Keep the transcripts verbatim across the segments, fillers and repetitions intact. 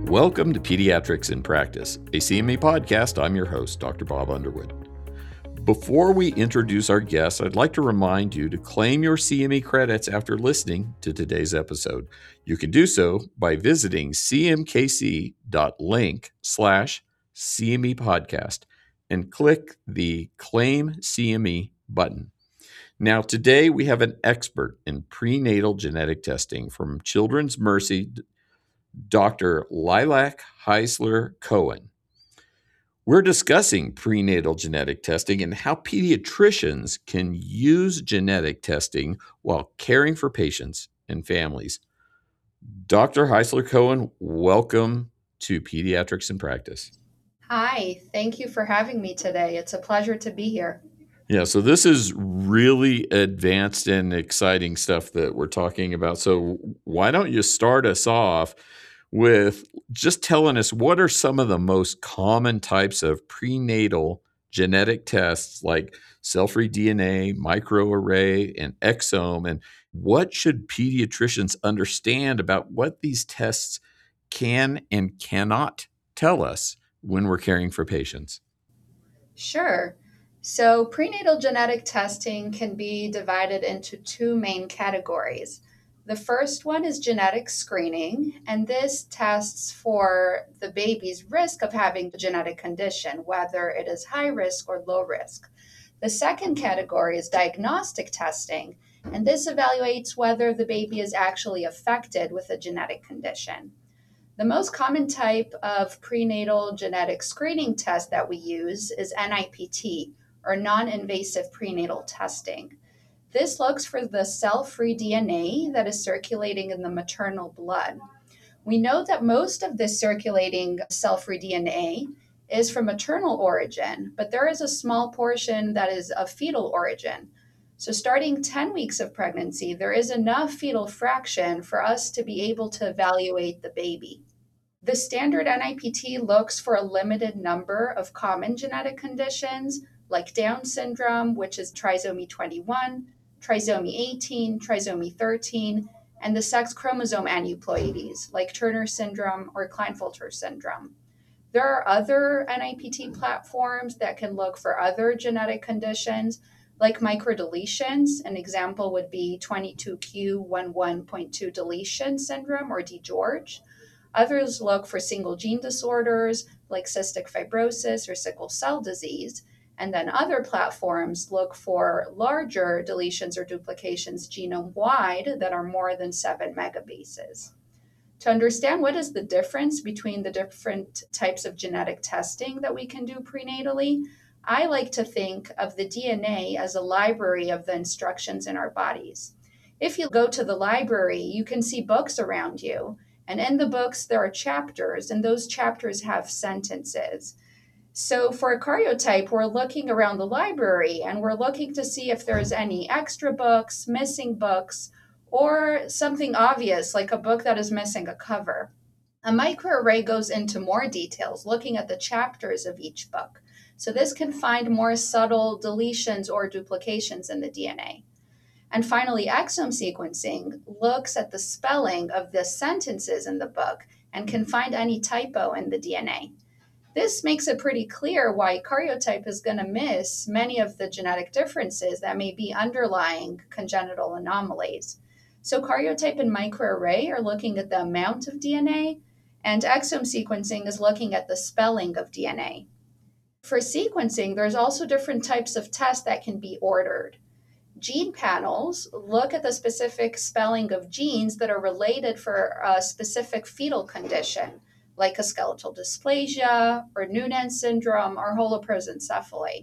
Welcome to Pediatrics in Practice, a C M E podcast. I'm your host, Doctor Bob Underwood. Before we introduce our guests, I'd like to remind you to claim your C M E credits after listening to today's episode. You can do so by visiting cmkc.link slash CME podcast and click the Claim C M E button. Now, today we have an expert in prenatal genetic testing from Children's Mercy, Doctor Lilac Heisler Cohen. We're discussing prenatal genetic testing and how pediatricians can use genetic testing while caring for patients and families. Doctor Heisler Cohen, welcome to Pediatrics in Practice. Hi, thank you for having me today. It's a pleasure to be here. Yeah, so this is really advanced and exciting stuff that we're talking about. So why don't you start us off with just telling us what are some of the most common types of prenatal genetic tests like cell-free D N A, microarray, and exome, and what should pediatricians understand about what these tests can and cannot tell us when we're caring for patients? Sure. So, prenatal genetic testing can be divided into two main categories. The first one is genetic screening, and this tests for the baby's risk of having a genetic condition, whether it is high risk or low risk. The second category is diagnostic testing, and this evaluates whether the baby is actually affected with a genetic condition. The most common type of prenatal genetic screening test that we use is N I P T, or non-invasive prenatal testing. This looks for the cell-free D N A that is circulating in the maternal blood. We know that most of this circulating cell-free D N A is from maternal origin, but there is a small portion that is of fetal origin. So starting ten weeks of pregnancy, there is enough fetal fraction for us to be able to evaluate the baby. The standard N I P T looks for a limited number of common genetic conditions like Down syndrome, which is trisomy twenty-one, trisomy eighteen, trisomy thirteen, and the sex chromosome aneuploidies like Turner syndrome or Klinefelter syndrome. There are other N I P T platforms that can look for other genetic conditions like microdeletions. An example would be twenty-two q eleven point two deletion syndrome or DGeorge. Others look for single gene disorders like cystic fibrosis or sickle cell disease. And then other platforms look for larger deletions or duplications genome-wide that are more than seven megabases. To understand what is the difference between the different types of genetic testing that we can do prenatally, I like to think of the D N A as a library of the instructions in our bodies. If you go to the library, you can see books around you. And in the books, there are chapters, and those chapters have sentences. So for a karyotype, we're looking around the library, and we're looking to see if there's any extra books, missing books, or something obvious, like a book that is missing a cover. A microarray goes into more details, looking at the chapters of each book. So this can find more subtle deletions or duplications in the D N A. And finally, exome sequencing looks at the spelling of the sentences in the book and can find any typo in the D N A. This makes it pretty clear why karyotype is going to miss many of the genetic differences that may be underlying congenital anomalies. So karyotype and microarray are looking at the amount of D N A, and exome sequencing is looking at the spelling of D N A. For sequencing, there's also different types of tests that can be ordered. Gene panels look at the specific spelling of genes that are related for a specific fetal condition, like a skeletal dysplasia or Noonan syndrome or holoprosencephaly.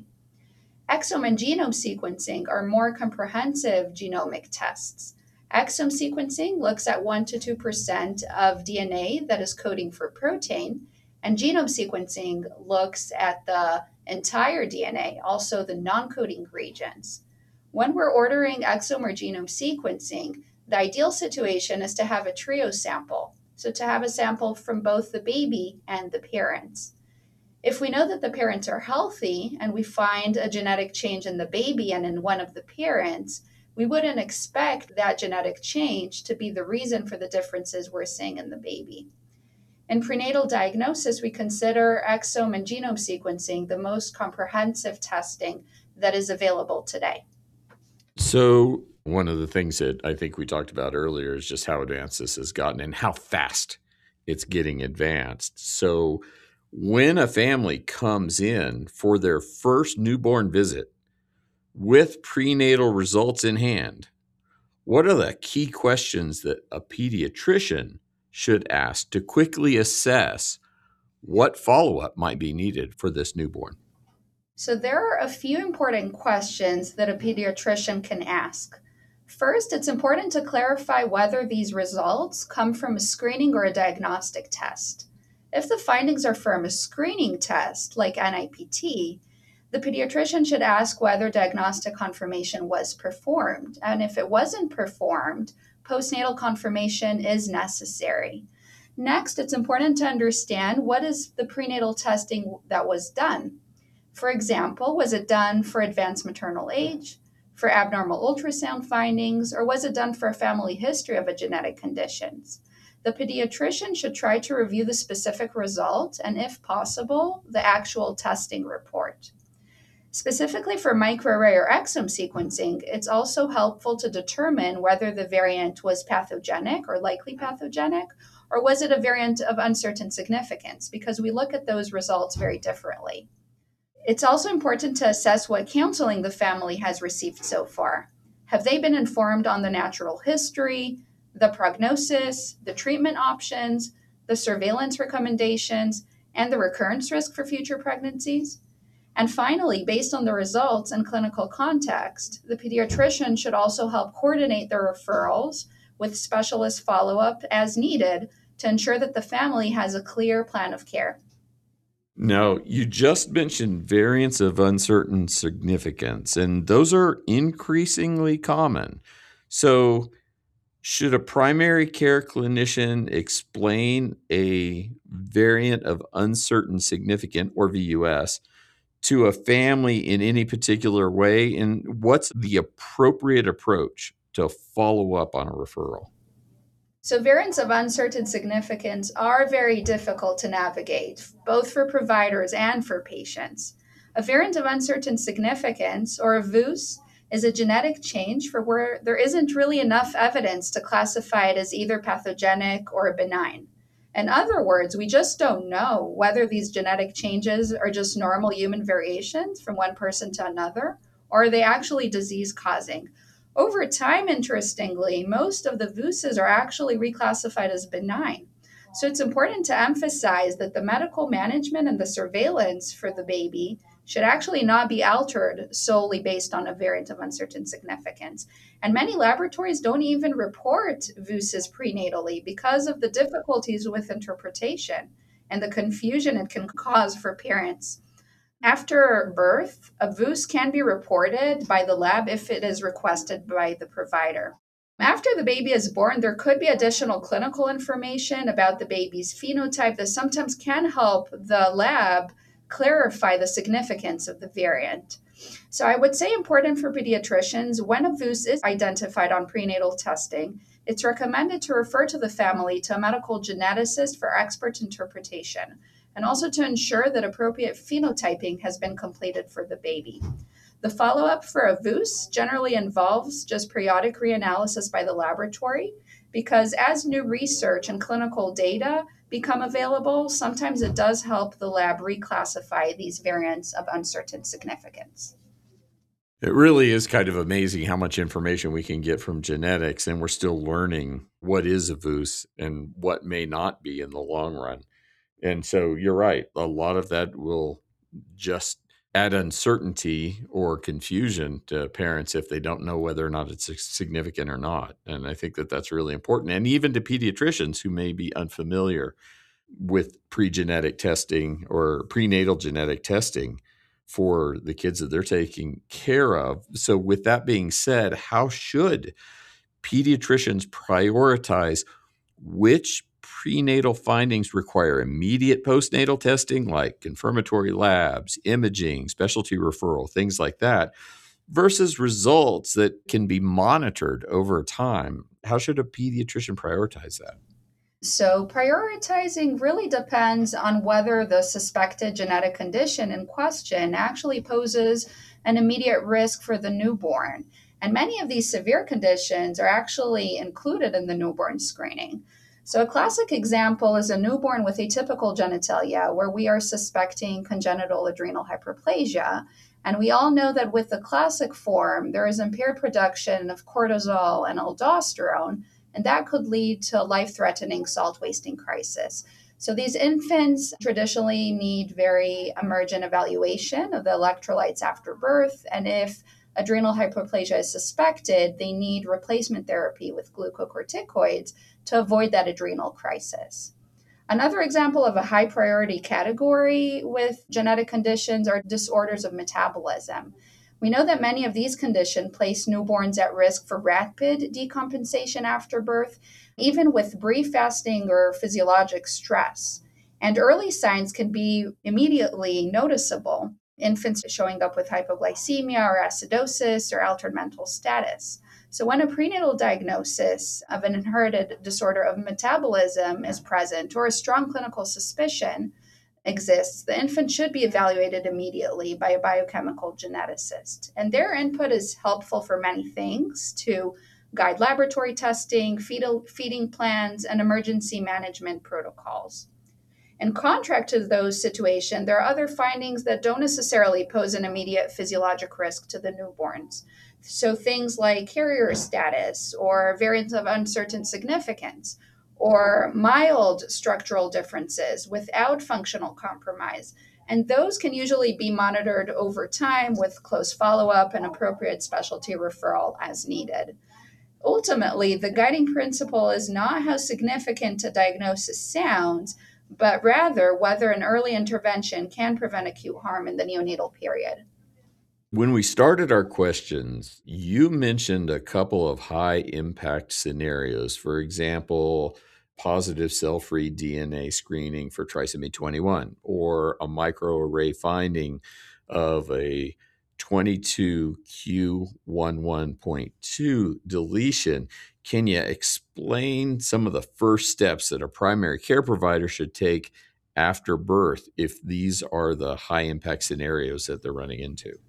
Exome and genome sequencing are more comprehensive genomic tests. Exome sequencing looks at one to two percent of D N A that is coding for protein, and genome sequencing looks at the entire D N A, also the non-coding regions. When we're ordering exome or genome sequencing, the ideal situation is to have a trio sample, so to have a sample from both the baby and the parents. If we know that the parents are healthy and we find a genetic change in the baby and in one of the parents, we wouldn't expect that genetic change to be the reason for the differences we're seeing in the baby. In prenatal diagnosis, we consider exome and genome sequencing the most comprehensive testing that is available today. So one of the things that I think we talked about earlier is just how advanced this has gotten and how fast it's getting advanced. So when a family comes in for their first newborn visit with prenatal results in hand, what are the key questions that a pediatrician should ask to quickly assess what follow-up might be needed for this newborn? So there are a few important questions that a pediatrician can ask. First, it's important to clarify whether these results come from a screening or a diagnostic test. If the findings are from a screening test, like N I P T, the pediatrician should ask whether diagnostic confirmation was performed. And if it wasn't performed, postnatal confirmation is necessary. Next, it's important to understand what is the prenatal testing that was done. For example, was it done for advanced maternal age, for abnormal ultrasound findings, or was it done for a family history of a genetic conditions? The pediatrician should try to review the specific result and, if possible, the actual testing report. Specifically for microarray or exome sequencing, it's also helpful to determine whether the variant was pathogenic or likely pathogenic, or was it a variant of uncertain significance, because we look at those results very differently. It's also important to assess what counseling the family has received so far. Have they been informed on the natural history, the prognosis, the treatment options, the surveillance recommendations, and the recurrence risk for future pregnancies? And finally, based on the results and clinical context, the pediatrician should also help coordinate the referrals with specialist follow-up as needed to ensure that the family has a clear plan of care. Now, you just mentioned variants of uncertain significance, and those are increasingly common. So, should a primary care clinician explain a variant of uncertain significance, or V U S, to a family in any particular way? And what's the appropriate approach to follow up on a referral? So variants of uncertain significance are very difficult to navigate, both for providers and for patients. A variant of uncertain significance, or a V U S, is a genetic change for where there isn't really enough evidence to classify it as either pathogenic or benign. In other words, we just don't know whether these genetic changes are just normal human variations from one person to another, or are they actually disease-causing. Over time, interestingly, most of the V U Ss are actually reclassified as benign. So it's important to emphasize that the medical management and the surveillance for the baby should actually not be altered solely based on a variant of uncertain significance. And many laboratories don't even report V U Ss prenatally because of the difficulties with interpretation and the confusion it can cause for parents. After birth, a V U S can be reported by the lab if it is requested by the provider. After the baby is born, there could be additional clinical information about the baby's phenotype that sometimes can help the lab clarify the significance of the variant. So I would say important for pediatricians, when a V U S is identified on prenatal testing, it's recommended to refer to the family to a medical geneticist for expert interpretation, and also to ensure that appropriate phenotyping has been completed for the baby. The follow-up for a V U S generally involves just periodic reanalysis by the laboratory, because as new research and clinical data become available, sometimes it does help the lab reclassify these variants of uncertain significance. It really is kind of amazing how much information we can get from genetics, and we're still learning what is a V U S and what may not be in the long run. And so you're right. A lot of that will just add uncertainty or confusion to parents if they don't know whether or not it's significant or not. And I think that that's really important. And even to pediatricians who may be unfamiliar with pre-genetic testing or prenatal genetic testing for the kids that they're taking care of. So with that being said, how should pediatricians prioritize which prenatal findings require immediate postnatal testing, like confirmatory labs, imaging, specialty referral, things like that, versus results that can be monitored over time? How should a pediatrician prioritize that? So, prioritizing really depends on whether the suspected genetic condition in question actually poses an immediate risk for the newborn. And many of these severe conditions are actually included in the newborn screening. So, a classic example is a newborn with atypical genitalia where we are suspecting congenital adrenal hyperplasia. And we all know that with the classic form, there is impaired production of cortisol and aldosterone, and that could lead to life-threatening salt wasting crisis. So these infants traditionally need very emergent evaluation of the electrolytes after birth, and if adrenal hyperplasia is suspected, they need replacement therapy with glucocorticoids to avoid that adrenal crisis. Another example of a high priority category with genetic conditions are disorders of metabolism. We know that many of these conditions place newborns at risk for rapid decompensation after birth, even with brief fasting or physiologic stress. And early signs can be immediately noticeable. Infants showing up with hypoglycemia or acidosis or altered mental status. So, when a prenatal diagnosis of an inherited disorder of metabolism is present or a strong clinical suspicion exists, the infant should be evaluated immediately by a biochemical geneticist. And their input is helpful for many things to guide laboratory testing, fetal, feeding plans, and emergency management protocols. In contrast to those situations, there are other findings that don't necessarily pose an immediate physiologic risk to the newborns. So things like carrier status or variants of uncertain significance or mild structural differences without functional compromise. And those can usually be monitored over time with close follow-up and appropriate specialty referral as needed. Ultimately, the guiding principle is not how significant a diagnosis sounds, but rather whether an early intervention can prevent acute harm in the neonatal period. When we started our questions, you mentioned a couple of high impact scenarios. For example, positive cell-free D N A screening for trisomy twenty-one, or a microarray finding of a twenty-two q eleven point two deletion. Can you explain some of the first steps that a primary care provider should take after birth if these are the high impact scenarios that they're running into?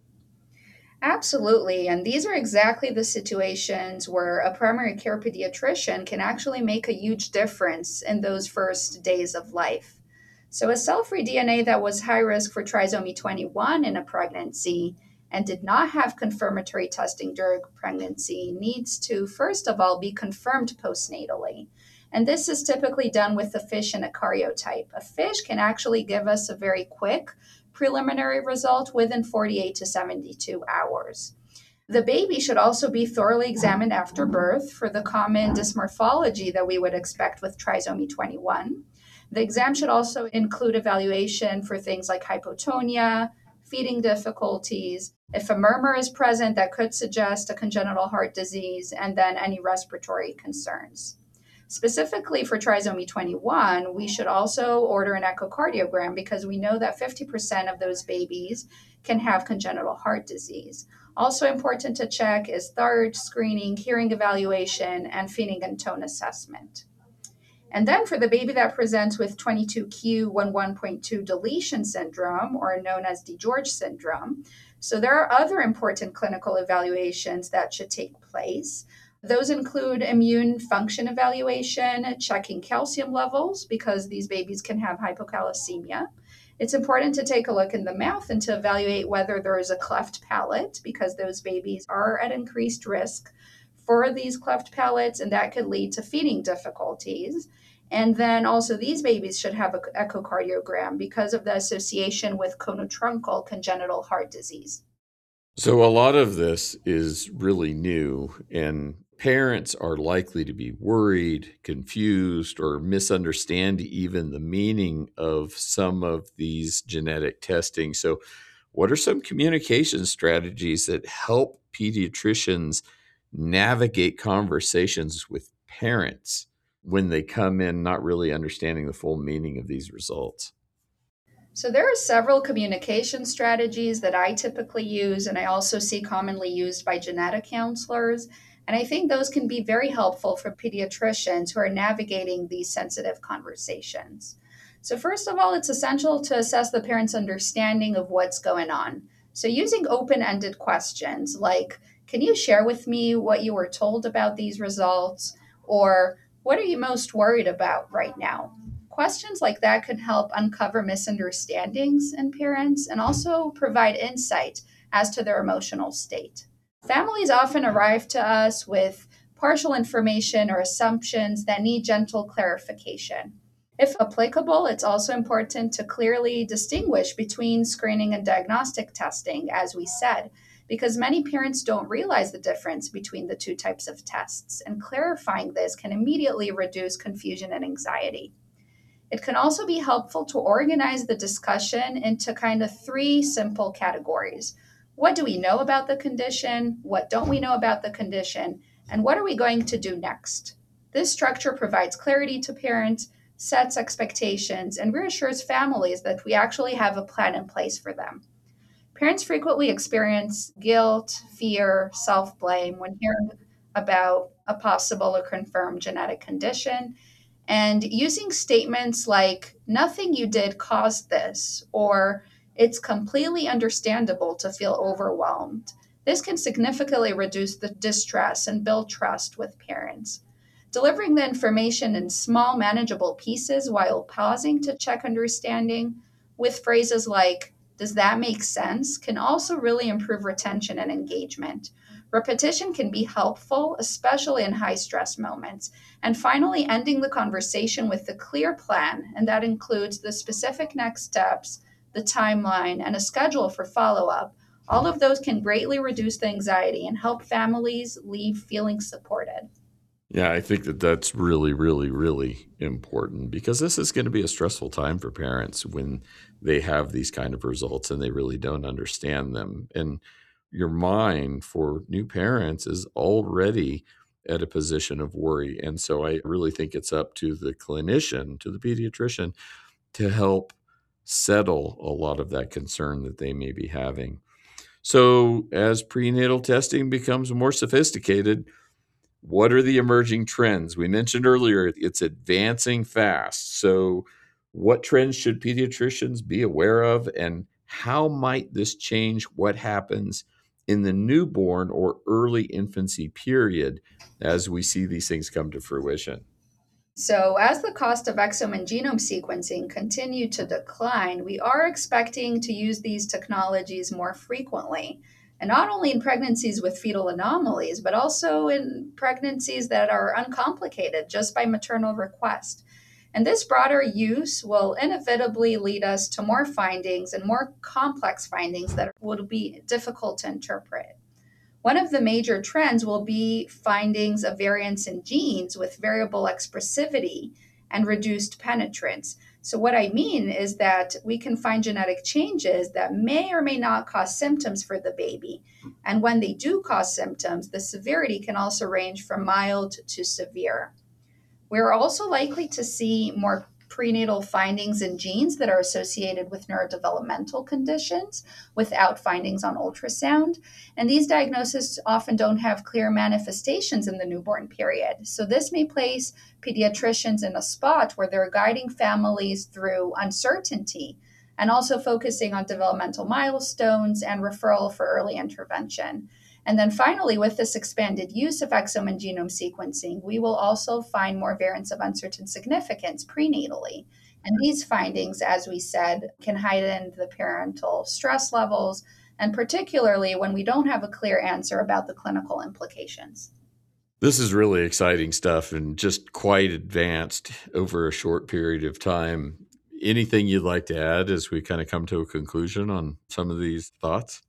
Absolutely. And these are exactly the situations where a primary care pediatrician can actually make a huge difference in those first days of life. So, a cell free D N A that was high risk for trisomy twenty-one in a pregnancy and did not have confirmatory testing during pregnancy needs to, first of all, be confirmed postnatally. And this is typically done with a FISH and a karyotype. A FISH can actually give us a very quick preliminary result within forty-eight to seventy-two hours. The baby should also be thoroughly examined after birth for the common dysmorphology that we would expect with trisomy twenty-one. The exam should also include evaluation for things like hypotonia, feeding difficulties. If a murmur is present, that could suggest a congenital heart disease, and then any respiratory concerns. Specifically for trisomy twenty-one, we should also order an echocardiogram because we know that fifty percent of those babies can have congenital heart disease. Also important to check is thyroid screening, hearing evaluation, and feeding and tone assessment. And then for the baby that presents with twenty-two q eleven point two deletion syndrome, or known as DiGeorge syndrome, so there are other important clinical evaluations that should take place. Those include immune function evaluation, checking calcium levels because these babies can have hypocalcemia. It's important to take a look in the mouth and to evaluate whether there is a cleft palate because those babies are at increased risk for these cleft palates, and that could lead to feeding difficulties. And then also these babies should have an echocardiogram because of the association with conotruncal congenital heart disease. So a lot of this is really new, and parents are likely to be worried, confused, or misunderstand even the meaning of some of these genetic testing. So what are some communication strategies that help pediatricians navigate conversations with parents when they come in not really understanding the full meaning of these results? So there are several communication strategies that I typically use, and I also see commonly used by genetic counselors. And I think those can be very helpful for pediatricians who are navigating these sensitive conversations. So, first of all, it's essential to assess the parent's understanding of what's going on. So, using open ended questions like, can you share with me what you were told about these results? Or, what are you most worried about right now? Questions like that can help uncover misunderstandings in parents and also provide insight as to their emotional state. Families often arrive to us with partial information or assumptions that need gentle clarification. If applicable, it's also important to clearly distinguish between screening and diagnostic testing, as we said, because many parents don't realize the difference between the two types of tests, and clarifying this can immediately reduce confusion and anxiety. It can also be helpful to organize the discussion into kind of three simple categories. What do we know about the condition? What don't we know about the condition? And what are we going to do next? This structure provides clarity to parents, sets expectations, and reassures families that we actually have a plan in place for them. Parents frequently experience guilt, fear, self blame when hearing about a possible or confirmed genetic condition. And using statements like, nothing you did caused this, or it's completely understandable to feel overwhelmed. This can significantly reduce the distress and build trust with parents. Delivering the information in small, manageable pieces while pausing to check understanding with phrases like, does that make sense? Can also really improve retention and engagement. Repetition can be helpful, especially in high stress moments. And finally, ending the conversation with a clear plan, and that includes the specific next steps, the timeline, and a schedule for follow up. All of those can greatly reduce the anxiety and help families leave feeling supported. Yeah, I think that that's really, really, really important because this is going to be a stressful time for parents when they have these kind of results and they really don't understand them. And your mind for new parents is already at a position of worry. And so I really think it's up to the clinician, to the pediatrician, to help settle a lot of that concern that they may be having. So as prenatal testing becomes more sophisticated, what are the emerging trends? We mentioned earlier it's advancing fast. So, what trends should pediatricians be aware of, and how might this change what happens in the newborn or early infancy period as we see these things come to fruition? So, as the cost of exome and genome sequencing continue to decline, we are expecting to use these technologies more frequently. And not only in pregnancies with fetal anomalies, but also in pregnancies that are uncomplicated just by maternal request. And this broader use will inevitably lead us to more findings and more complex findings that will be difficult to interpret. One of the major trends will be findings of variants in genes with variable expressivity and reduced penetrance. So, what I mean is that we can find genetic changes that may or may not cause symptoms for the baby. And when they do cause symptoms, the severity can also range from mild to severe. We're also likely to see more prenatal findings in genes that are associated with neurodevelopmental conditions without findings on ultrasound. And these diagnoses often don't have clear manifestations in the newborn period. So this may place pediatricians in a spot where they're guiding families through uncertainty and also focusing on developmental milestones and referral for early intervention. And then finally, with this expanded use of exome and genome sequencing, we will also find more variants of uncertain significance prenatally. And these findings, as we said, can heighten the parental stress levels, and particularly when we don't have a clear answer about the clinical implications. This is really exciting stuff and just quite advanced over a short period of time. Anything you'd like to add as we kind of come to a conclusion on some of these thoughts?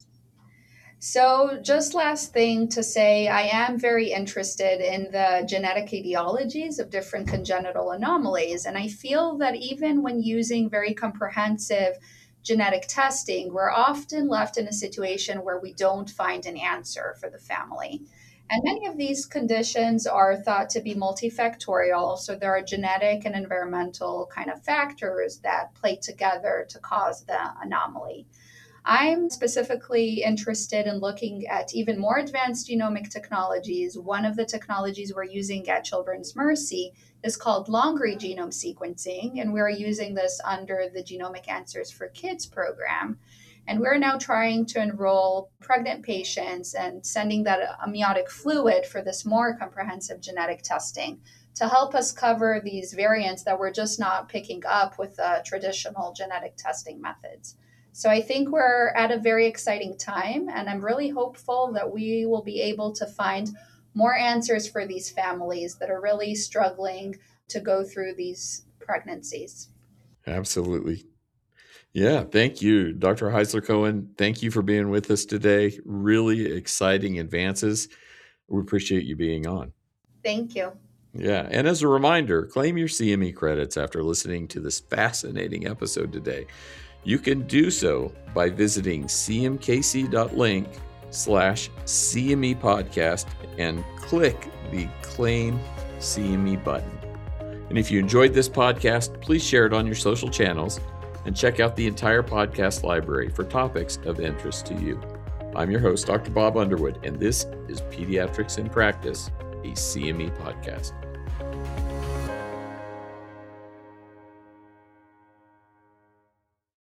So, just last thing to say, I am very interested in the genetic etiologies of different congenital anomalies. And I feel that even when using very comprehensive genetic testing, we're often left in a situation where we don't find an answer for the family. And many of these conditions are thought to be multifactorial. So, there are genetic and environmental kind of factors that play together to cause the anomaly. I'm specifically interested in looking at even more advanced genomic technologies. One of the technologies we're using at Children's Mercy is called long-read genome sequencing, and we're using this under the Genomic Answers for Kids program. And we're now trying to enroll pregnant patients and sending that amniotic fluid for this more comprehensive genetic testing to help us cover these variants that we're just not picking up with uh, traditional genetic testing methods. So I think we're at a very exciting time, and I'm really hopeful that we will be able to find more answers for these families that are really struggling to go through these pregnancies. Absolutely. Yeah, thank you, Doctor Heisler-Cohen. Thank you for being with us today. Really exciting advances. We appreciate you being on. Thank you. Yeah, and as a reminder, claim your C M E credits after listening to this fascinating episode today. You can do so by visiting cmkc.link slash CME podcast and click the Claim C M E button. And if you enjoyed this podcast, please share it on your social channels and check out the entire podcast library for topics of interest to you. I'm your host, Doctor Bob Underwood, and this is Pediatrics in Practice, a C M E podcast.